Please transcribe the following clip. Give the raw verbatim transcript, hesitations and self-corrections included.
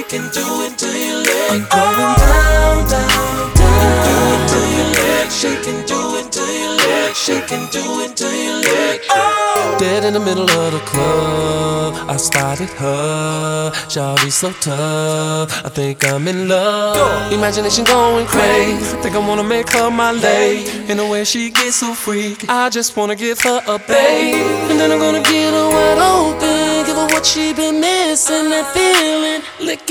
shake and do it to your leg. I'm going down, down, down. Do it to your leg, shake and do it to your leg, shake and do it to your leg. Oh. Dead in the middle of the club, I spotted her. Shawty so tough, I think I'm in love. Go. Imagination going crazy, think I wanna make her my lady. In the way she gets so freaky, I just wanna give her a babe. And then I'm gonna get her wide open, give her what she been missing, that feeling. Lick